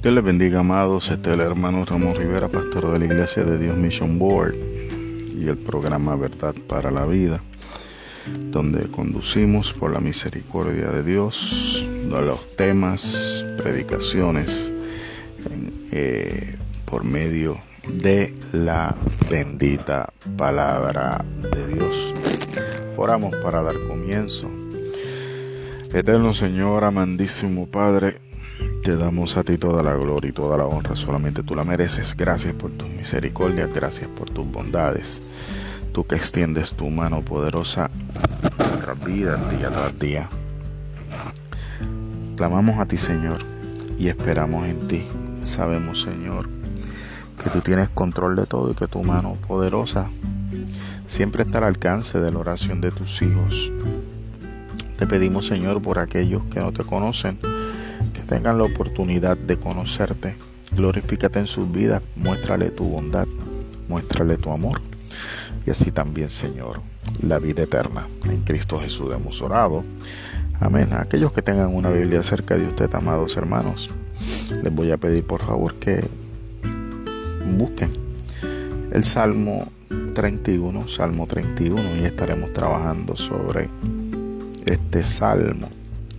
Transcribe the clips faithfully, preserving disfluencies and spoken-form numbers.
Dios les bendiga, amados. Este es el hermano Ramón Rivera, pastor de la Iglesia de Dios Mission Board y el programa Verdad para la Vida, donde conducimos por la misericordia de Dios los temas, predicaciones en, eh, por medio de la bendita palabra de Dios. Oramos para dar comienzo. Eterno Señor, amandísimo Padre, te damos a ti toda la gloria y toda la honra, solamente tú la mereces. Gracias por tus misericordias, gracias por tus bondades. Tú que extiendes tu mano poderosa a nuestras vidas día tras día. Clamamos a ti, Señor, y esperamos en ti. Sabemos, Señor, que tú tienes control de todo y que tu mano poderosa siempre está al alcance de la oración de tus hijos. Te pedimos, Señor, por aquellos que no te conocen, que tengan la oportunidad de conocerte. Glorifícate en sus vidas, muéstrale tu bondad, muéstrale tu amor, y así también, Señor, la vida eterna. En Cristo Jesús hemos orado. Amén. A aquellos que tengan una Biblia cerca de usted, amados hermanos, les voy a pedir por favor que busquen el Salmo treinta y uno, Salmo treinta y uno, y estaremos trabajando sobre este salmo.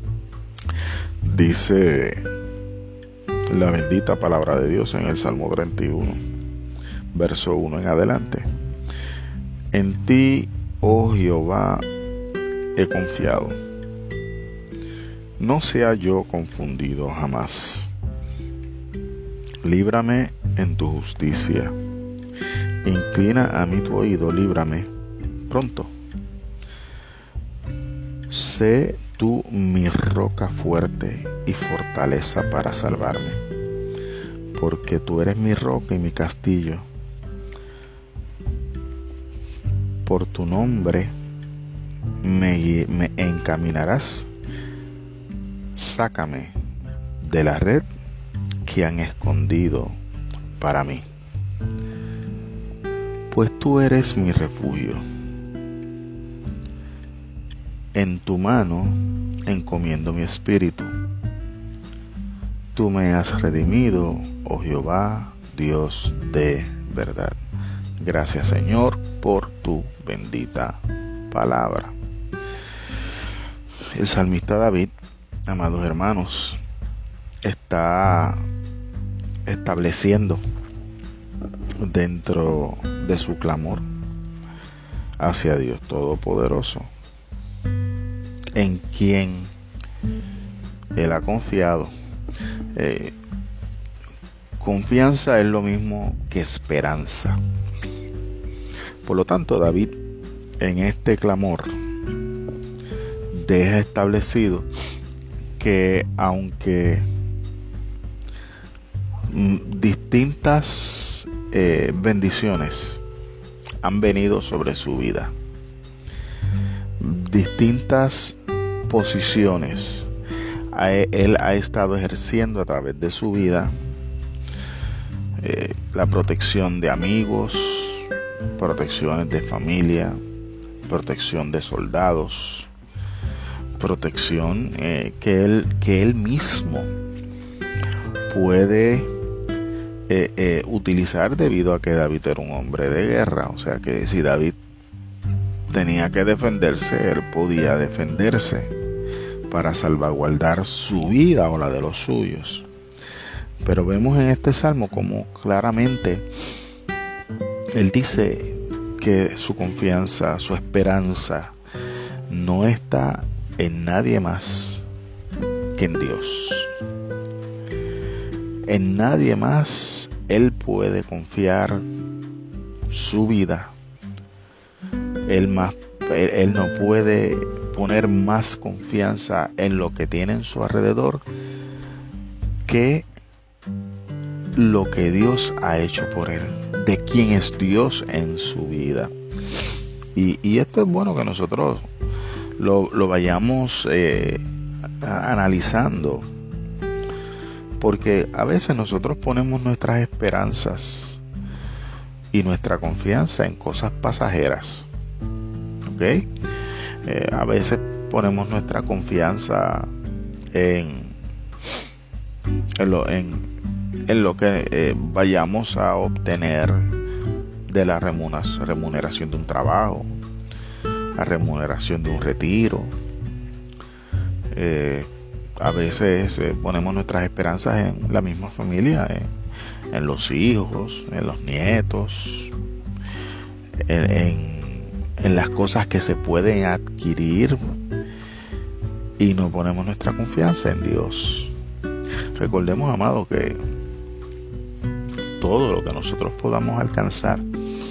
Dice la bendita palabra de Dios en el Salmo treinta y uno, verso uno en adelante. En ti, oh Jehová, he confiado. No sea yo confundido jamás. Líbrame en tu justicia. Inclina a mí tu oído, líbrame pronto. Sé tú mi roca fuerte y fortaleza para salvarme, porque tú eres mi roca y mi castillo. Por tu nombre me, me encaminarás. Sácame de la red que han escondido para mí, pues tú eres mi refugio. En tu mano encomiendo mi espíritu. Tú me has redimido, oh Jehová, Dios de verdad. Gracias, Señor, por tu bendita palabra. El salmista David, amados hermanos, está estableciendo dentro de su clamor hacia Dios Todopoderoso, en quien él ha confiado. Eh, confianza es lo mismo que esperanza. Por lo tanto, David en este clamor deja establecido que aunque distintas eh, bendiciones han venido sobre su vida, distintas posiciones él ha estado ejerciendo a través de su vida, eh, la protección de amigos, protecciones de familia, protección de soldados, protección eh, que él que él mismo puede eh, eh, utilizar debido a que David era un hombre de guerra. O sea que si David tenía que defenderse, él podía defenderse para salvaguardar su vida o la de los suyos. Pero vemos en este salmo como claramente él dice que su confianza, su esperanza no está en nadie más que en Dios. En nadie más él puede confiar su vida. Él, más, él, él no puede poner más confianza en lo que tiene en su alrededor que lo que Dios ha hecho por él, de quién es Dios en su vida. Y, y esto es bueno que nosotros lo, lo vayamos eh, analizando, porque a veces nosotros ponemos nuestras esperanzas y nuestra confianza en cosas pasajeras, ¿ok? Eh, a veces ponemos nuestra confianza en, en, lo, en, en lo que eh, vayamos a obtener de la remuneración de un trabajo, la remuneración de un retiro. Eh, a veces eh, ponemos nuestras esperanzas en la misma familia, en, en los hijos, en los nietos, en, en, en las cosas que se pueden adquirir, y no ponemos nuestra confianza en Dios. Recordemos, amados, que todo lo que nosotros podamos alcanzar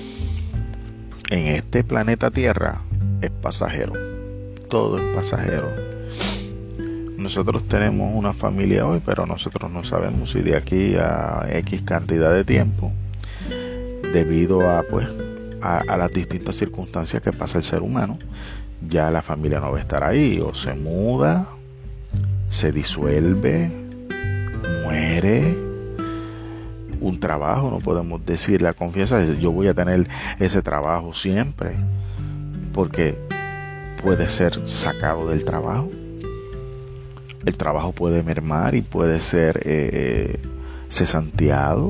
en este planeta Tierra es pasajero. Todo es pasajero. Nosotros tenemos una familia hoy, pero nosotros no sabemos si de aquí a X cantidad de tiempo, debido a pues a, a las distintas circunstancias que pasa el ser humano, ya la familia no va a estar ahí, o se muda, se disuelve, muere. Un trabajo, no podemos decir la confianza de yo voy a tener ese trabajo siempre, porque puede ser sacado del trabajo. El trabajo puede mermar y puede ser eh, cesanteado,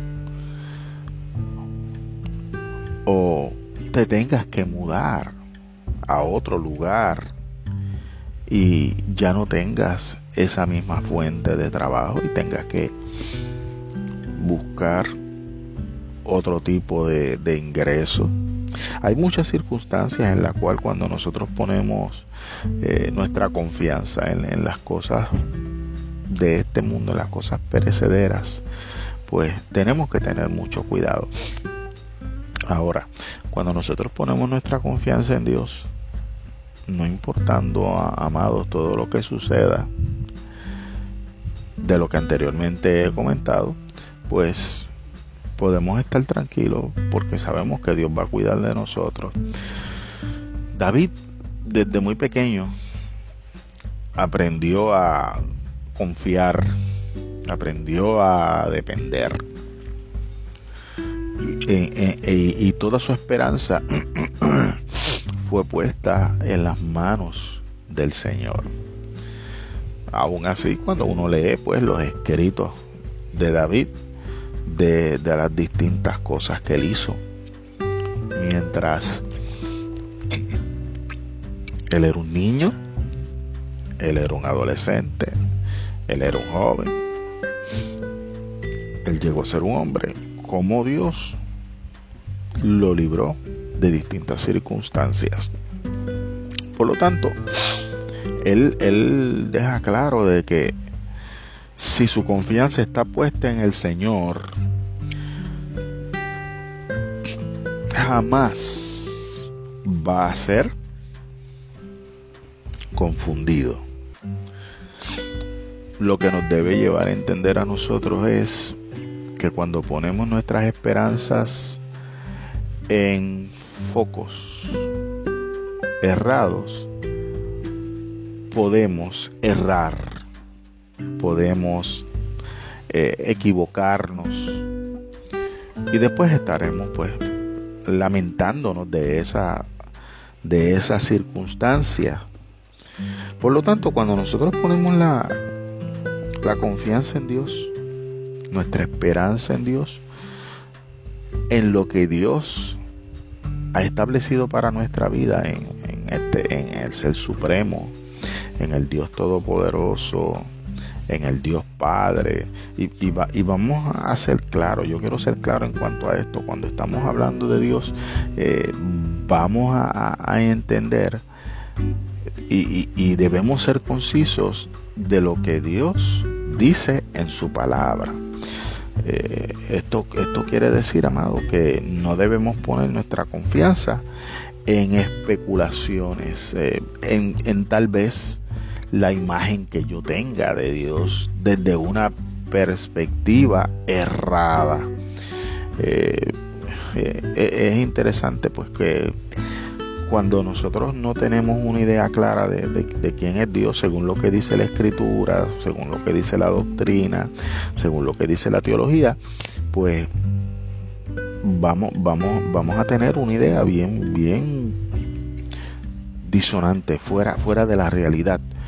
o te tengas que mudar a otro lugar y ya no tengas esa misma fuente de trabajo y tengas que buscar otro tipo de, de ingreso. Hay muchas circunstancias en las cuales cuando nosotros ponemos eh, nuestra confianza en, en las cosas de este mundo, en las cosas perecederas, pues tenemos que tener mucho cuidado. Ahora, cuando nosotros ponemos nuestra confianza en Dios, no importando, amados, todo lo que suceda de lo que anteriormente he comentado, pues podemos estar tranquilos porque sabemos que Dios va a cuidar de nosotros. David, desde muy pequeño, aprendió a confiar, aprendió a depender, y, y, y, y toda su esperanza fue puesta en las manos del Señor. Aún así, cuando uno lee pues los escritos de David, de, de las distintas cosas que él hizo mientras él era un niño, él era un adolescente, él era un joven, él llegó a ser un hombre, como Dios lo libró de distintas circunstancias. Por lo tanto, él, él deja claro de que si su confianza está puesta en el Señor, jamás va a ser confundido. Lo que nos debe llevar a entender a nosotros es que cuando ponemos nuestras esperanzas en focos errados, podemos errar, podemos eh, equivocarnos, y después estaremos pues lamentándonos de esa de esa circunstancia. Por lo tanto, cuando nosotros ponemos la la confianza en Dios, nuestra esperanza en Dios, en lo que Dios ha establecido para nuestra vida, en, en este en el Ser Supremo, en el Dios Todopoderoso, en el Dios Padre, y, y, va, y vamos a ser claros. Yo quiero ser claro en cuanto a esto. Cuando estamos hablando de Dios, eh, vamos a, a entender y, y, y debemos ser concisos de lo que Dios dice en su palabra. Eh, esto, esto quiere decir, amado, que no debemos poner nuestra confianza en especulaciones, eh, en, en tal vez la imagen que yo tenga de Dios desde una perspectiva errada. Eh, eh, es interesante pues que cuando nosotros no tenemos una idea clara de, de, de quién es Dios, según lo que dice la Escritura, según lo que dice la doctrina, según lo que dice la teología, pues vamos, vamos, vamos a tener una idea bien, bien disonante, fuera, fuera de la realidad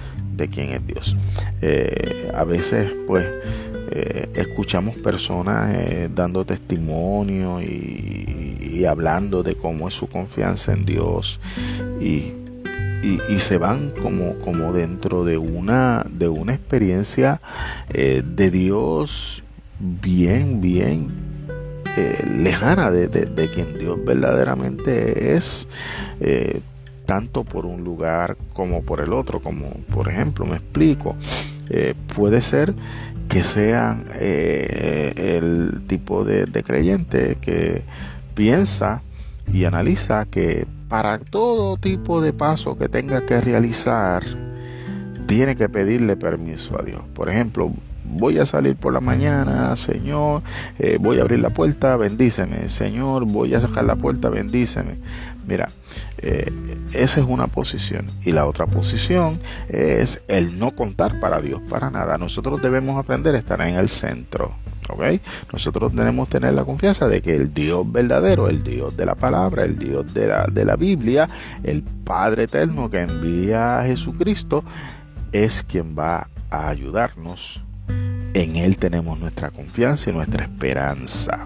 de quién es Dios. Eh, a veces pues eh, escuchamos personas eh, dando testimonio y, y hablando de cómo es su confianza en Dios, y, y, y se van como, como dentro de una, de una experiencia eh, de Dios bien, bien eh, lejana de, de, de quien Dios verdaderamente es, eh, tanto por un lugar como por el otro. Como por ejemplo, me explico, eh, puede ser que sean eh, el tipo de, de creyente que piensa y analiza que para todo tipo de paso que tenga que realizar tiene que pedirle permiso a Dios. Por ejemplo, voy a salir por la mañana, Señor, eh, voy a abrir la puerta, bendíceme. Señor, voy a sacar la puerta, bendíceme. Mira, eh, esa es una posición. Y la otra posición es el no contar para Dios para nada. Nosotros debemos aprender a estar en el centro, ¿ok? Nosotros tenemos que tener la confianza de que el Dios verdadero, el Dios de la palabra, el Dios de la, de la Biblia, el Padre eterno que envía a Jesucristo, es quien va a ayudarnos. En Él tenemos nuestra confianza y nuestra esperanza.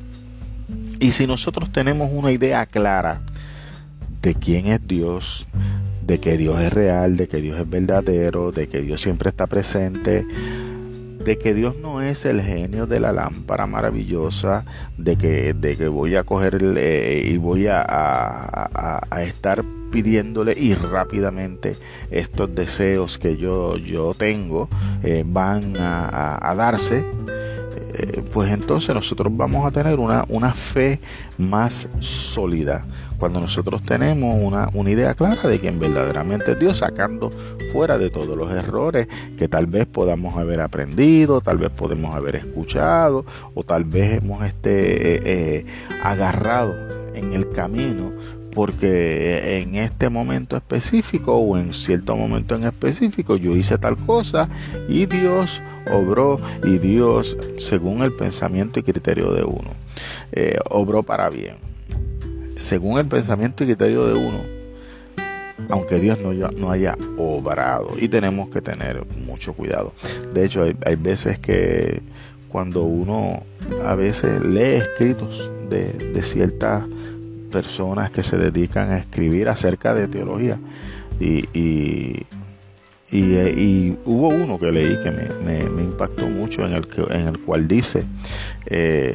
Y si nosotros tenemos una idea clara de quién es Dios, de que Dios es real, de que Dios es verdadero, de que Dios siempre está presente, de que Dios no es el genio de la lámpara maravillosa, de que, de que voy a coger eh, y voy a, a, a estar pidiéndole y rápidamente estos deseos que yo, yo tengo eh, van a, a, a darse, eh, pues entonces nosotros vamos a tener una, una fe más sólida cuando nosotros tenemos una, una idea clara de quién verdaderamente es Dios, sacando fuera de todos los errores que tal vez podamos haber aprendido, tal vez podemos haber escuchado, o tal vez hemos este, eh, eh, agarrado en el camino, porque en este momento específico o en cierto momento en específico yo hice tal cosa y Dios obró, y Dios, según el pensamiento y criterio de uno, eh, obró para bien. Según el pensamiento y criterio de uno, aunque Dios no, no haya obrado, y tenemos que tener mucho cuidado. De hecho, hay, hay veces que cuando uno a veces lee escritos de, de ciertas personas que se dedican a escribir acerca de teología, y, y, y, y hubo uno que leí que me, me, me impactó mucho, en el, que, en el cual dice, eh,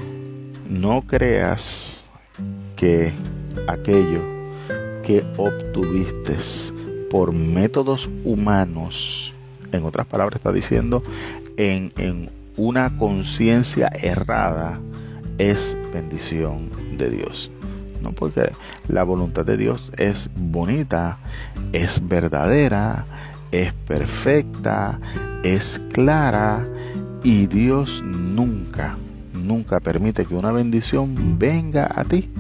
no creas que aquello que obtuviste por métodos humanos, en otras palabras está diciendo, en, en una conciencia errada, es bendición de Dios. No, porque la voluntad de Dios es bonita, es verdadera, es perfecta, es clara, y Dios nunca, nunca permite que una bendición venga a ti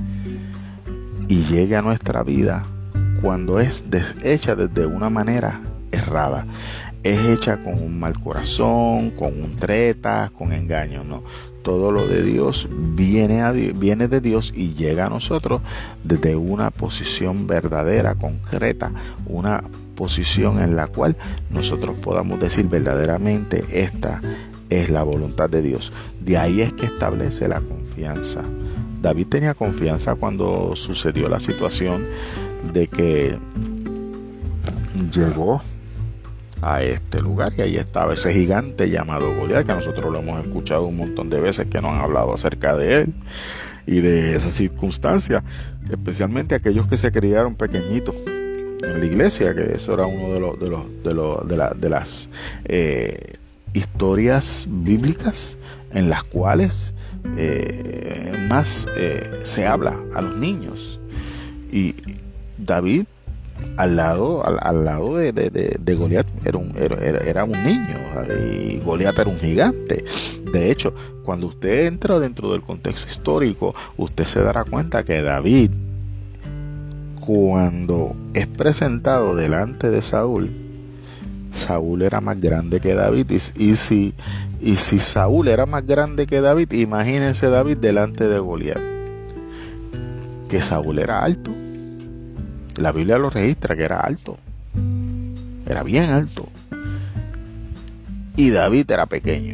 y llegue a nuestra vida cuando es hecha desde una manera errada. Es hecha con un mal corazón, con un treta, con engaño. No, todo lo de Dios viene, a Dios, viene de Dios y llega a nosotros desde una posición verdadera, concreta, una posición en la cual nosotros podamos decir verdaderamente esta es la voluntad de Dios. De ahí es que establece la confianza. David tenía confianza cuando sucedió la situación de que llegó a este lugar y ahí estaba ese gigante llamado Goliat, que nosotros lo hemos escuchado un montón de veces que nos han hablado acerca de él y de esa circunstancia, especialmente aquellos que se criaron pequeñitos en la iglesia, que eso era uno de los de los de los de, la, de las eh, historias bíblicas en las cuales eh, más eh, se habla a los niños. Y David al lado al, al lado de, de, de, de Goliat era un, era, era un niño, y Goliat era un gigante. De hecho, cuando usted entra dentro del contexto histórico, usted se dará cuenta que David, cuando es presentado delante de Saúl, Saúl era más grande que David, y, y si y si Saúl era más grande que David, imagínense David delante de Goliat, que Saúl era alto. La Biblia lo registra que era alto. era bien alto. Y David era pequeño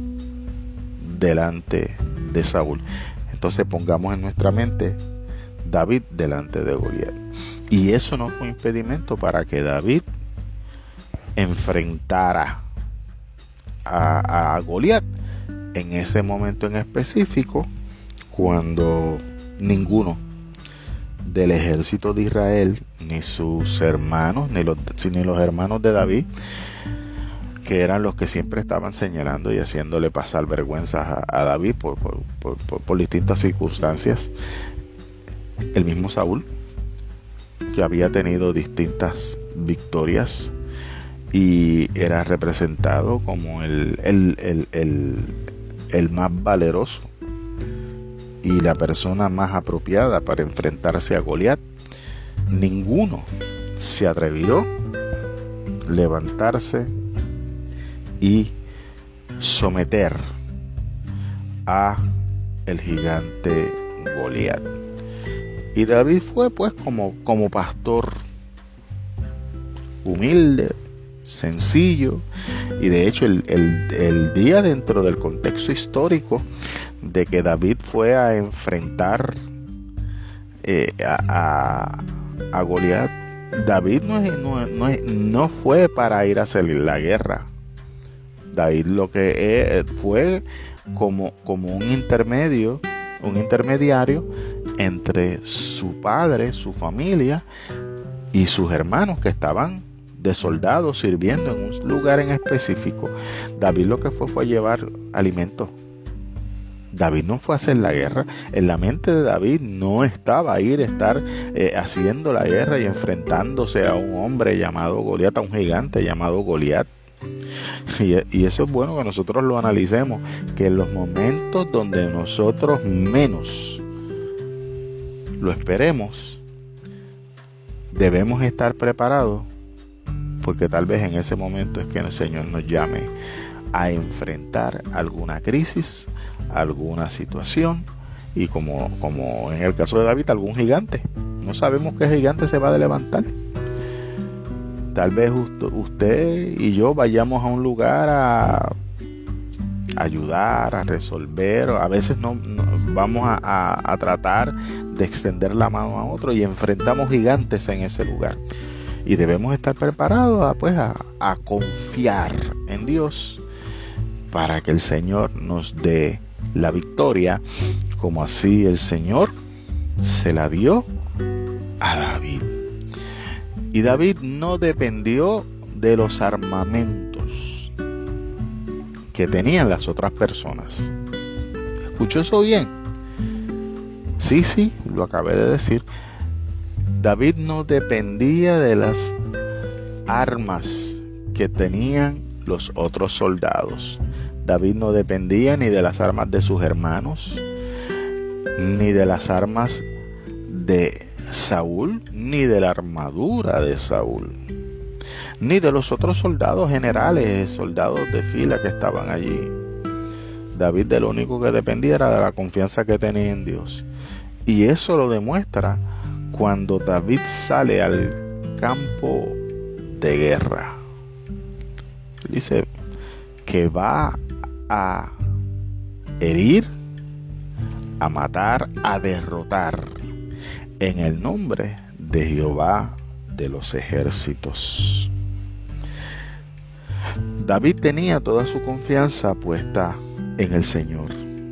delante de Saúl. Entonces pongamos en nuestra mente David delante de Goliat. Y eso no fue impedimento para que David enfrentara a, a Goliat en ese momento en específico, cuando ninguno del ejército de Israel, ni sus hermanos, ni los, ni los hermanos de David, que eran los que siempre estaban señalando y haciéndole pasar vergüenzas a, a David por, por, por, por, por distintas circunstancias. El mismo Saúl, que había tenido distintas victorias y era representado como el, el, el, el, el más valeroso y la persona más apropiada para enfrentarse a Goliat, ninguno se atrevió a levantarse y someter a el gigante Goliat. Y David fue pues como, como pastor humilde, sencillo, y de hecho el, el, el día, dentro del contexto histórico de que David fue a enfrentar eh, a, a, a Goliat, David no, no, no, no fue para ir a hacer la guerra. David lo que eh, fue como, como un intermedio, un intermediario entre su padre, su familia y sus hermanos que estaban de soldados sirviendo en un lugar en específico. David lo que fue fue llevar alimentos. David no fue a hacer la guerra. En la mente de David no estaba ir a estar eh, haciendo la guerra y enfrentándose a un hombre llamado Goliat, a un gigante llamado Goliat. Y, y eso es bueno que nosotros lo analicemos, que en los momentos donde nosotros menos lo esperemos, debemos estar preparados, porque tal vez en ese momento es que el Señor nos llame a enfrentar alguna crisis, alguna situación, y como, como en el caso de David, algún gigante. No sabemos qué gigante se va a levantar. Tal vez usted y yo vayamos a un lugar a ayudar, a resolver, a veces no, no vamos a, a, a tratar de extender la mano a otro y enfrentamos gigantes en ese lugar. Y debemos estar preparados a, pues, a, a confiar en Dios para que el Señor nos dé la victoria, como así el Señor se la dio a David. Y David no dependió de los armamentos que tenían las otras personas. ¿Escuchó eso bien? Sí, sí, lo acabé de decir. David no dependía de las armas que tenían los otros soldados. David no dependía ni de las armas de sus hermanos, ni de las armas de Saúl, ni de la armadura de Saúl, ni de los otros soldados generales, soldados de fila que estaban allí. David de lo único que dependía era de la confianza que tenía en Dios. Y eso lo demuestra cuando David sale al campo de guerra. Dice que va a herir, a matar, a derrotar en el nombre de Jehová de los ejércitos. David tenía toda su confianza puesta en el Señor.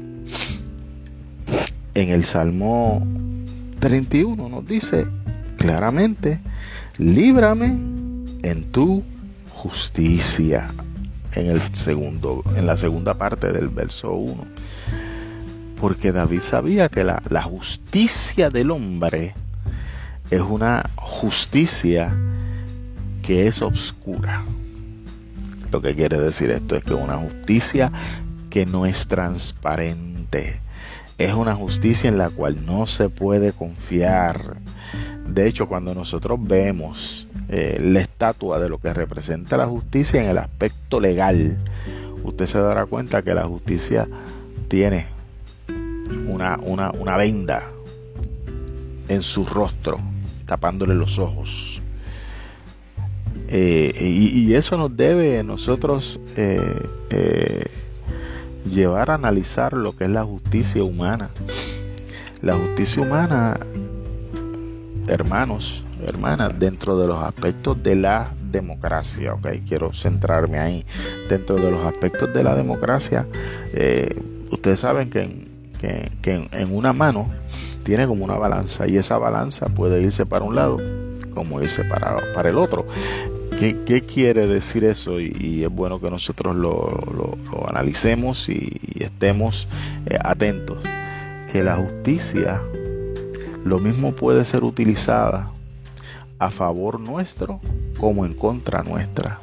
En el Salmo treinta y uno nos dice claramente: líbrame en tu justicia. En el segundo, en la segunda parte del verso uno. Porque David sabía que la, la justicia del hombre es una justicia que es oscura. Lo que quiere decir esto es que una justicia que no es transparente. Es una justicia en la cual no se puede confiar. De hecho, cuando nosotros vemos eh, la estatua de lo que representa la justicia en el aspecto legal, usted se dará cuenta que la justicia tiene una, una, una venda en su rostro, tapándole los ojos. Eh, y, y eso nos debe nosotros eh, eh, llevar a analizar lo que es la justicia humana. La justicia humana, hermanos, hermanas, dentro de los aspectos de la democracia, ok, quiero centrarme ahí. Dentro de los aspectos de la democracia, eh, ustedes saben que, en, que, que en, en una mano tiene como una balanza, y esa balanza puede irse para un lado como irse para, para el otro. ¿Qué, qué quiere decir eso? Y, y es bueno que nosotros lo, lo, lo analicemos y, y estemos eh, atentos. Que la justicia lo mismo puede ser utilizada a favor nuestro como en contra nuestra.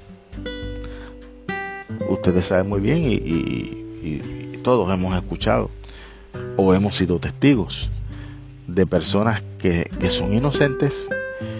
Ustedes saben muy bien y, y, y todos hemos escuchado o hemos sido testigos de personas que, que son inocentes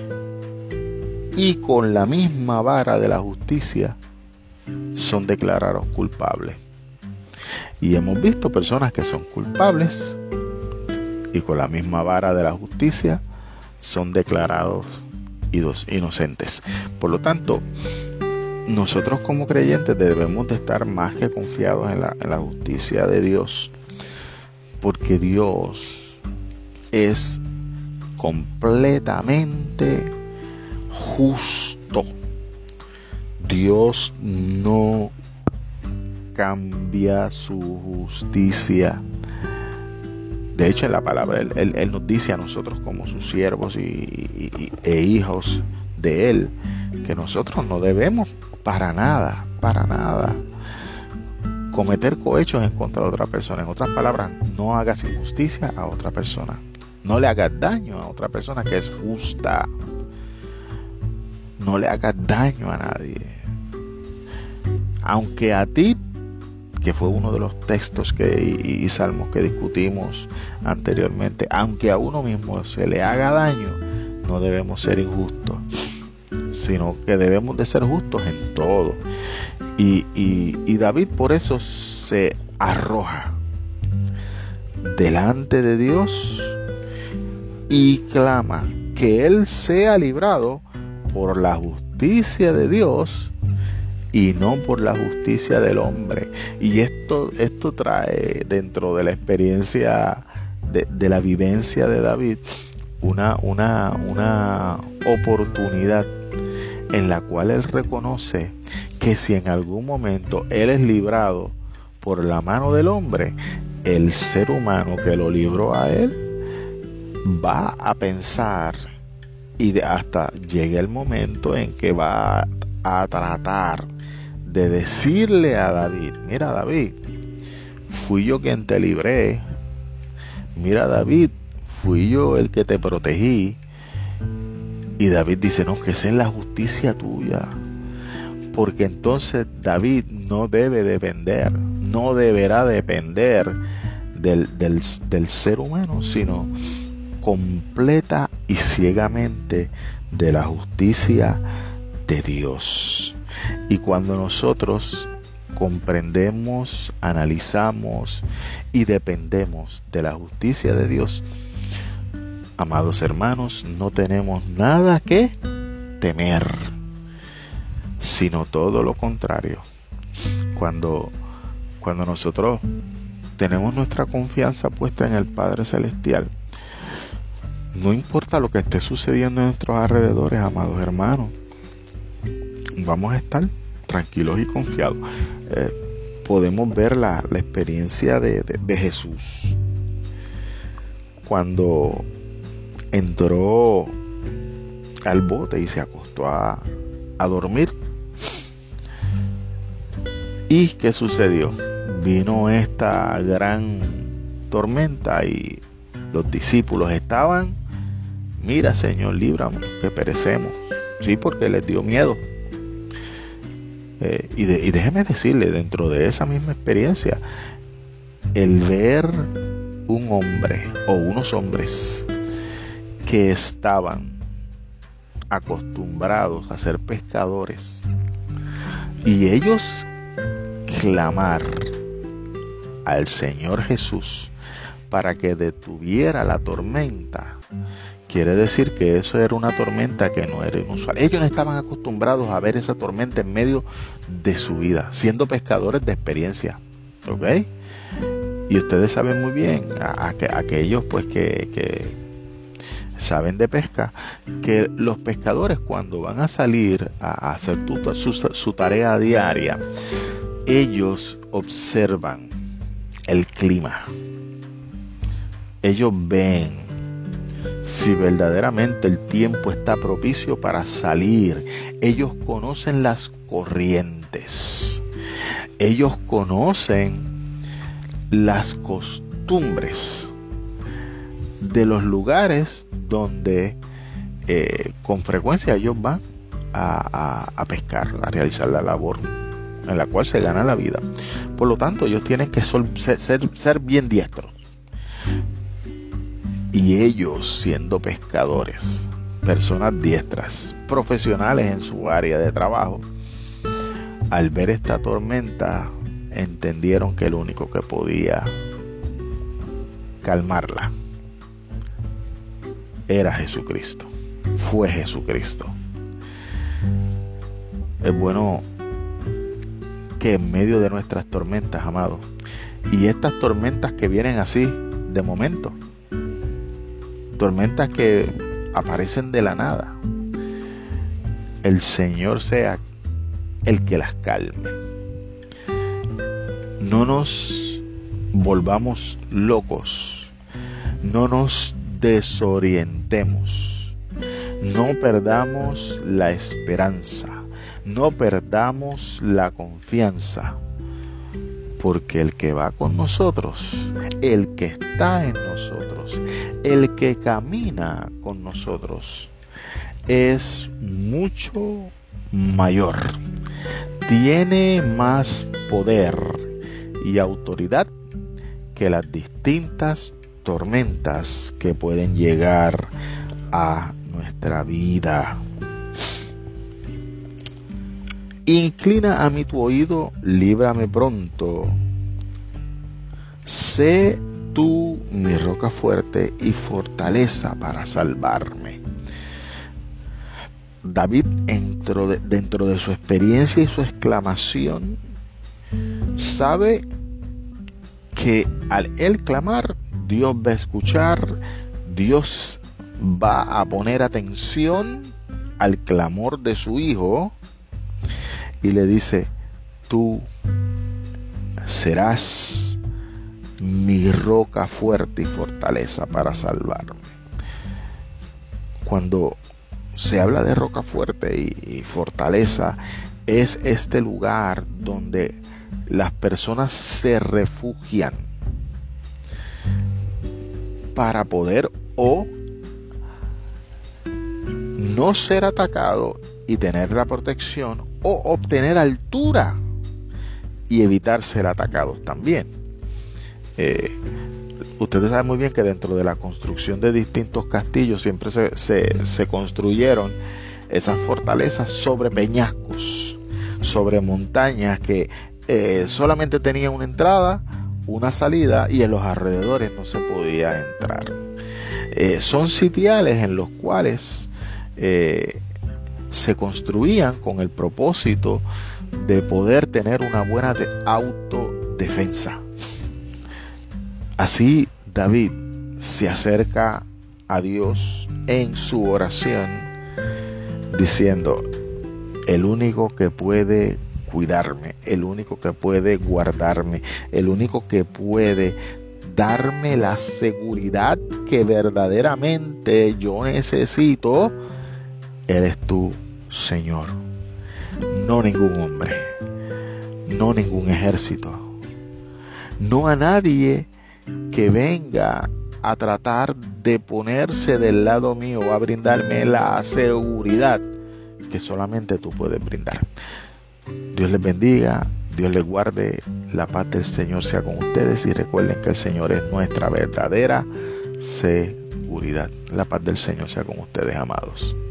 y con la misma vara de la justicia son declarados culpables. Y hemos visto personas que son culpables y con la misma vara de la justicia son declarados inocentes. Por lo tanto, nosotros como creyentes debemos de estar más que confiados en la, en la justicia de Dios, porque Dios es completamente justo. Dios no cambia su justicia. De hecho, en la palabra él, él, él nos dice a nosotros como sus siervos y, y, e hijos de Él, que nosotros no debemos para nada, para nada cometer cohechos en contra de otra persona. En otras palabras, no hagas injusticia a otra persona. No le hagas daño a otra persona que es justa. No le hagas daño a nadie. Aunque a ti, que fue uno de los textos que, y, y salmos que discutimos anteriormente, aunque a uno mismo se le haga daño, no debemos ser injustos, sino que debemos de ser justos en todo. Y, y, y David por eso se arroja delante de Dios y clama que él sea librado por la justicia de Dios y no por la justicia del hombre. Y esto, esto trae dentro de la experiencia de, de la vivencia de David una, una, una oportunidad en la cual él reconoce que si en algún momento él es librado por la mano del hombre, el ser humano que lo libró a él va a pensar y de hasta llega el momento en que va a tratar de decirle a David: mira, David, fui yo quien te libré. Mira, David, fui yo el que te protegí. Y David dice: no, que esa es la justicia tuya. Porque entonces David no debe depender, no deberá depender del, del, del ser humano, sino completa y ciegamente de la justicia de Dios. Y cuando nosotros comprendemos, analizamos y dependemos de la justicia de Dios, amados hermanos, no tenemos nada que temer, sino todo lo contrario. Cuando, cuando nosotros tenemos nuestra confianza puesta en el Padre Celestial, no importa lo que esté sucediendo en nuestros alrededores, amados hermanos, vamos a estar tranquilos y confiados. Eh, podemos ver la, la experiencia de, de, de Jesús cuando entró al bote y se acostó a, a dormir. ¿Y qué sucedió? Vino esta gran tormenta y los discípulos estaban: mira, Señor, líbranos que perecemos. Sí, porque les dio miedo. Eh, y, de, y déjeme decirle, dentro de esa misma experiencia, el ver un hombre o unos hombres que estaban acostumbrados a ser pescadores y ellos clamar al Señor Jesús para que detuviera la tormenta, quiere decir que eso era una tormenta que no era inusual. Ellos no estaban acostumbrados a ver esa tormenta en medio de su vida, siendo pescadores de experiencia, ¿ok? Y ustedes saben muy bien, a, a, a aquellos pues que, que saben de pesca, que los pescadores cuando van a salir a hacer tu, su, su tarea diaria, ellos observan el clima. Ellos ven si verdaderamente el tiempo está propicio para salir. Ellos conocen las corrientes. Ellos conocen las costumbres de los lugares donde eh, con frecuencia ellos van a, a, a pescar, a realizar la labor en la cual se gana la vida. Por lo tanto, ellos tienen que sol, ser, ser, ser bien diestros. Y ellos, siendo pescadores, personas diestras, profesionales en su área de trabajo, al ver esta tormenta, entendieron que el único que podía calmarla era Jesucristo. Fue Jesucristo. Es bueno que en medio de nuestras tormentas, amados, y estas tormentas que vienen así de momento, tormentas que aparecen de la nada, el Señor sea el que las calme. No nos volvamos locos, no nos desorientemos, no perdamos la esperanza, no perdamos la confianza, porque el que va con nosotros, el que está en nosotros, el que camina con nosotros, es mucho mayor, tiene más poder y autoridad que las distintas tormentas que pueden llegar a nuestra vida. Inclina a mí tu oído, líbrame pronto. Sé tú mi roca fuerte y fortaleza para salvarme. David, dentro de, dentro de su experiencia y su exclamación, sabe que al él clamar, Dios va a escuchar, Dios va a poner atención al clamor de su hijo y le dice: tú serás mi roca fuerte y fortaleza para salvarme. Cuando se habla de roca fuerte y, y fortaleza, es este lugar donde las personas se refugian para poder o no ser atacado y tener la protección, o obtener altura y evitar ser atacados también. Eh, ustedes saben muy bien que dentro de la construcción de distintos castillos siempre se, se, se construyeron esas fortalezas sobre peñascos, sobre montañas que eh, solamente tenían una entrada, una salida, y en los alrededores no se podía entrar. Eh, son sitiales en los cuales eh, se construían con el propósito de poder tener una buena de autodefensa. Así David se acerca a Dios en su oración diciendo: el único que puede cuidarme, el único que puede guardarme, el único que puede darme la seguridad que verdaderamente yo necesito, eres tú, Señor. No ningún hombre, no ningún ejército, no a nadie que venga a tratar de ponerse del lado mío o a brindarme la seguridad que solamente tú puedes brindar. Dios les bendiga, Dios les guarde, la paz del Señor sea con ustedes, y recuerden que el Señor es nuestra verdadera seguridad. La paz del Señor sea con ustedes, amados.